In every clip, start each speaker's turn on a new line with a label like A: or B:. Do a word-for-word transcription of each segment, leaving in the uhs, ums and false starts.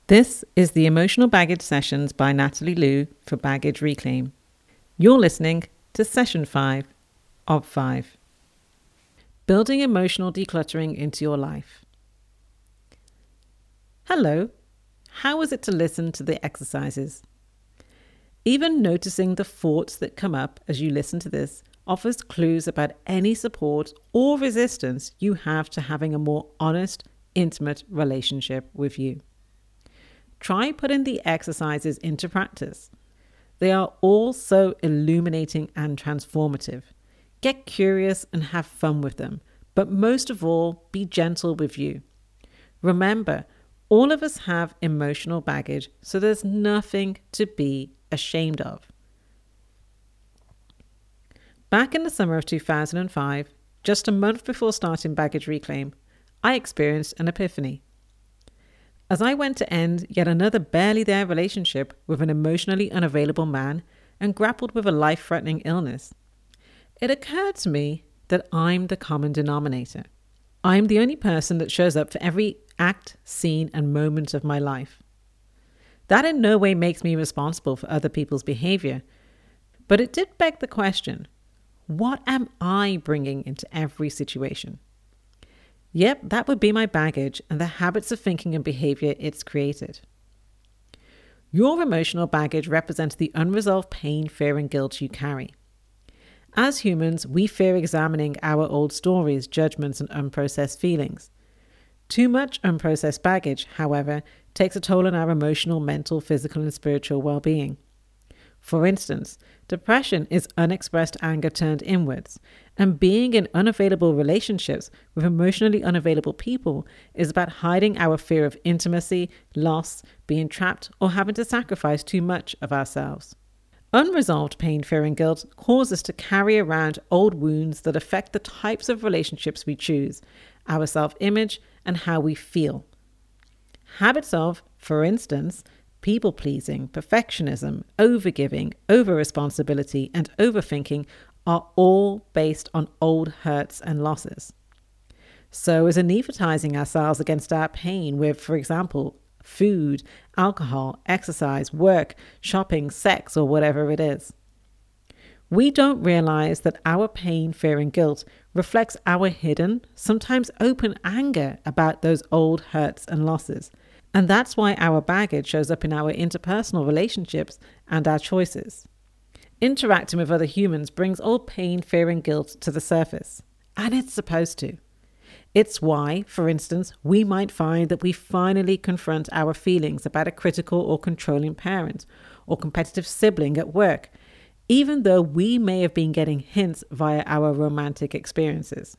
A: This is the Emotional Baggage Sessions by Natalie Liu for Baggage Reclaim. You're listening to Session five of five. Building emotional decluttering into your life. Hello, how was it to listen to the exercises? Even noticing the thoughts that come up as you listen to this offers clues about any support or resistance you have to having a more honest, intimate relationship with you. Try putting the exercises into practice. They are all so illuminating and transformative. Get curious and have fun with them, but most of all, be gentle with you. Remember, all of us have emotional baggage, so there's nothing to be ashamed of. Back in the summer of two thousand five, just a month before starting Baggage Reclaim, I experienced an epiphany. As I went to end yet another barely there relationship with an emotionally unavailable man and grappled with a life-threatening illness, it occurred to me that I'm the common denominator. I'm the only person that shows up for every act, scene, and moment of my life. That in no way makes me responsible for other people's behavior, but it did beg the question, what am I bringing into every situation? Yep, that would be my baggage and the habits of thinking and behavior it's created. Your emotional baggage represents the unresolved pain, fear, and guilt you carry. As humans, we fear examining our old stories, judgments, and unprocessed feelings. Too much unprocessed baggage, however, takes a toll on our emotional, mental, physical, and spiritual well-being. For instance, depression is unexpressed anger turned inwards, and being in unavailable relationships with emotionally unavailable people is about hiding our fear of intimacy, loss, being trapped, or having to sacrifice too much of ourselves. Unresolved pain, fear, and guilt cause us to carry around old wounds that affect the types of relationships we choose, our self-image, and how we feel. Habits of, for instance, people-pleasing, perfectionism, overgiving, over-responsibility, and overthinking are all based on old hurts and losses. So is anesthetizing ourselves against our pain with, for example, food, alcohol, exercise, work, shopping, sex, or whatever it is. We don't realize that our pain, fear, and guilt reflects our hidden, sometimes open anger about those old hurts and losses. And that's why our baggage shows up in our interpersonal relationships and our choices. Interacting with other humans brings all pain, fear, and guilt to the surface. And it's supposed to. It's why, for instance, we might find that we finally confront our feelings about a critical or controlling parent or competitive sibling at work, even though we may have been getting hints via our romantic experiences.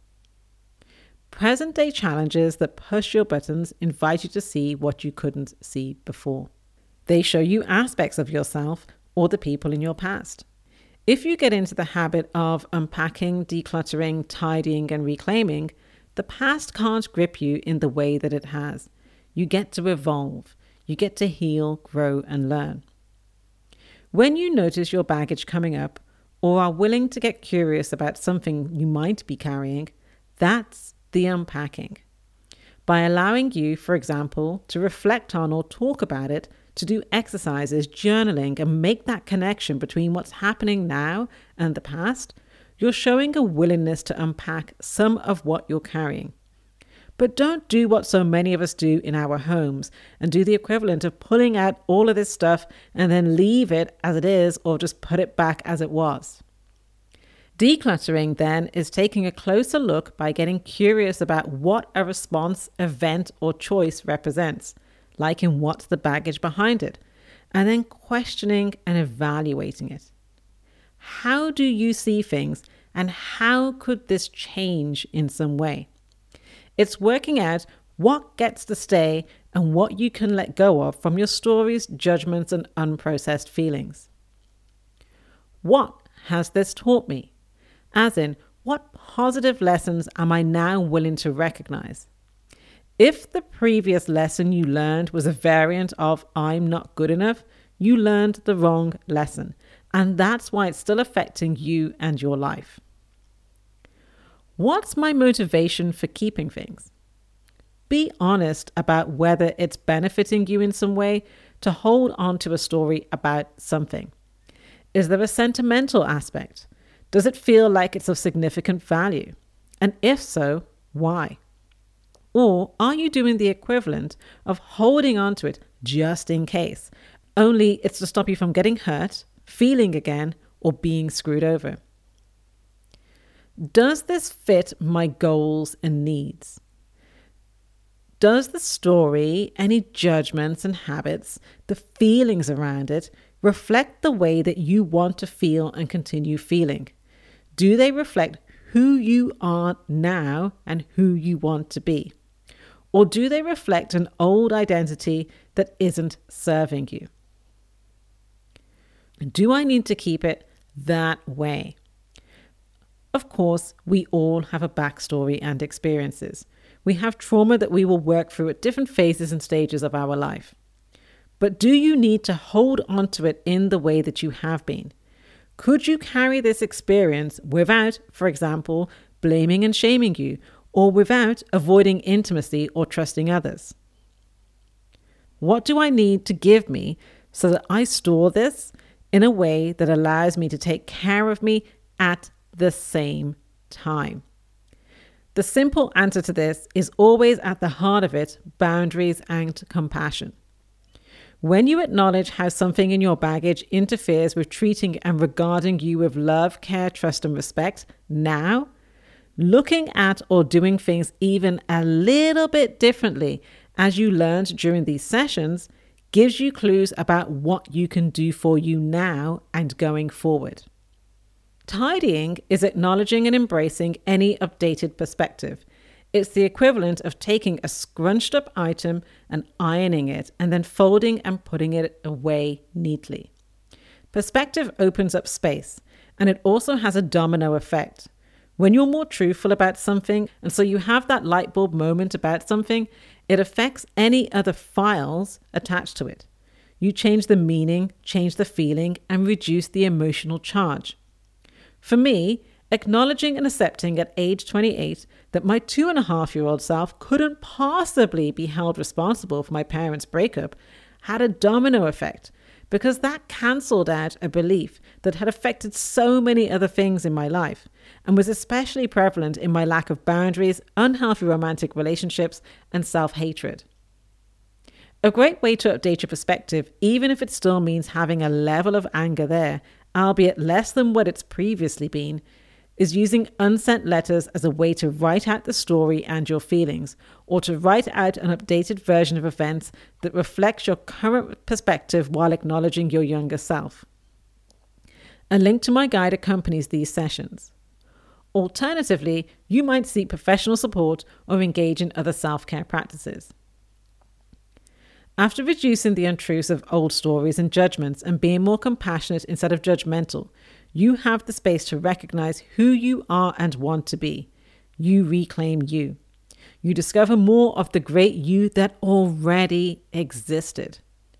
A: Present-day challenges that push your buttons invite you to see what you couldn't see before. They show you aspects of yourself or the people in your past. If you get into the habit of unpacking, decluttering, tidying, and reclaiming, the past can't grip you in the way that it has. You get to evolve. You get to heal, grow, and learn. When you notice your baggage coming up or are willing to get curious about something you might be carrying, that's the unpacking. By allowing you, for example, to reflect on or talk about it, to do exercises, journaling, and make that connection between what's happening now and the past, you're showing a willingness to unpack some of what you're carrying. But don't do what so many of us do in our homes and do the equivalent of pulling out all of this stuff and then leave it as it is or just put it back as it was. Decluttering, then, is taking a closer look by getting curious about what a response, event, or choice represents, like in what's the baggage behind it, and then questioning and evaluating it. How do you see things, and how could this change in some way? It's working out what gets to stay and what you can let go of from your stories, judgments, and unprocessed feelings. What has this taught me? As in, what positive lessons am I now willing to recognize? If the previous lesson you learned was a variant of I'm not good enough, you learned the wrong lesson, and that's why it's still affecting you and your life. What's my motivation for keeping things? Be honest about whether it's benefiting you in some way to hold on to a story about something. Is there a sentimental aspect? Does it feel like it's of significant value? And if so, why? Or are you doing the equivalent of holding on to it just in case? Only it's to stop you from getting hurt, feeling again, or being screwed over. Does this fit my goals and needs? Does the story, any judgments and habits, the feelings around it, reflect the way that you want to feel and continue feeling? Do they reflect who you are now and who you want to be? Or do they reflect an old identity that isn't serving you? Do I need to keep it that way? Of course, we all have a backstory and experiences. We have trauma that we will work through at different phases and stages of our life. But do you need to hold on to it in the way that you have been? Could you carry this experience without, for example, blaming and shaming you, or without avoiding intimacy or trusting others? What do I need to give me so that I store this in a way that allows me to take care of me at the same time? The simple answer to this is always at the heart of it, boundaries and compassion. When you acknowledge how something in your baggage interferes with treating and regarding you with love, care, trust, and respect now, looking at or doing things even a little bit differently as you learned during these sessions gives you clues about what you can do for you now and going forward. Tidying is acknowledging and embracing any updated perspective. It's the equivalent of taking a scrunched up item and ironing it and then folding and putting it away neatly. Perspective opens up space, and it also has a domino effect. When you're more truthful about something, and so you have that light bulb moment about something, it affects any other files attached to it. You change the meaning, change the feeling, and reduce the emotional charge. For me, acknowledging and accepting at age twenty-eight that my two and a half year old self couldn't possibly be held responsible for my parents' breakup had a domino effect, because that cancelled out a belief that had affected so many other things in my life and was especially prevalent in my lack of boundaries, unhealthy romantic relationships, and self-hatred. A great way to update your perspective, even if it still means having a level of anger there, albeit less than what it's previously been, is using unsent letters as a way to write out the story and your feelings, or to write out an updated version of events that reflects your current perspective while acknowledging your younger self. A link to my guide accompanies these sessions. Alternatively, you might seek professional support or engage in other self-care practices. After reducing the untruths of old stories and judgments and being more compassionate instead of judgmental, you have the space to recognize who you are and want to be. You reclaim you. You discover more of the great you that already existed.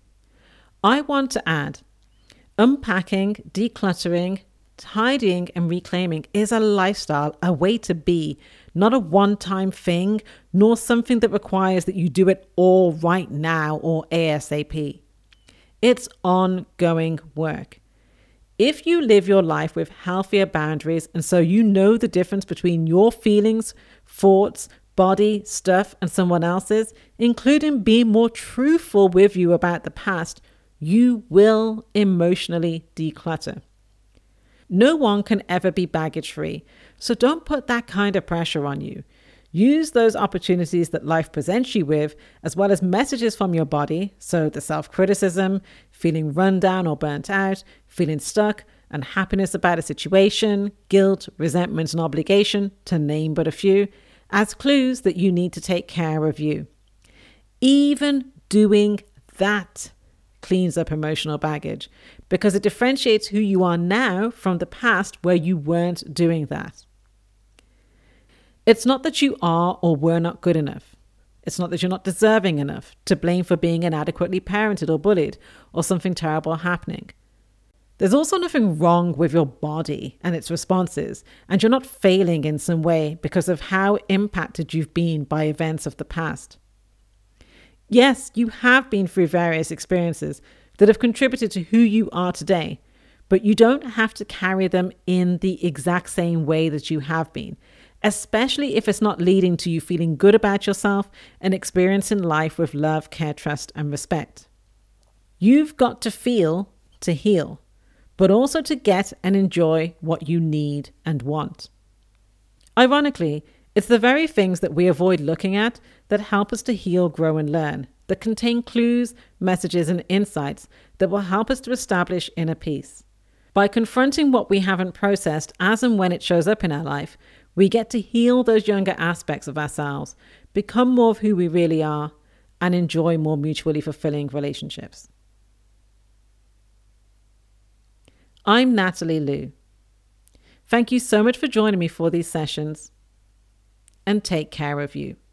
A: I want to add, unpacking, decluttering, tidying and reclaiming is a lifestyle, a way to be, not a one-time thing, nor something that requires that you do it all right now or ASAP. It's ongoing work. If you live your life with healthier boundaries, and so you know the difference between your feelings, thoughts, body, stuff, and someone else's, including being more truthful with you about the past, you will emotionally declutter. No one can ever be baggage free, so don't put that kind of pressure on you. Use those opportunities that life presents you with, as well as messages from your body, so the self-criticism, feeling run down or burnt out, feeling stuck, unhappiness about a situation, guilt, resentment and obligation, to name but a few, as clues that you need to take care of you. Even doing that cleans up emotional baggage, because it differentiates who you are now from the past where you weren't doing that. It's not that you are or were not good enough. It's not that you're not deserving enough, to blame for being inadequately parented or bullied, or something terrible happening. There's also nothing wrong with your body and its responses, and you're not failing in some way because of how impacted you've been by events of the past. Yes, you have been through various experiences that have contributed to who you are today, but you don't have to carry them in the exact same way that you have been, especially if it's not leading to you feeling good about yourself and experiencing life with love, care, trust, and respect. You've got to feel to heal, but also to get and enjoy what you need and want. Ironically, it's the very things that we avoid looking at that help us to heal, grow, and learn, that contain clues, messages, and insights that will help us to establish inner peace. By confronting what we haven't processed as and when it shows up in our life, we get to heal those younger aspects of ourselves, become more of who we really are, and enjoy more mutually fulfilling relationships. I'm Natalie Liu. Thank you so much for joining me for these sessions, and take care of you.